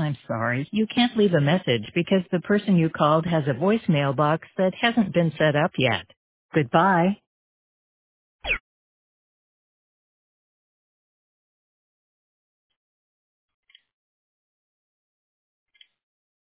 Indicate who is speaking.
Speaker 1: I'm sorry, you can't leave a message because the person you called has a voicemail box that hasn't been set up yet. Goodbye.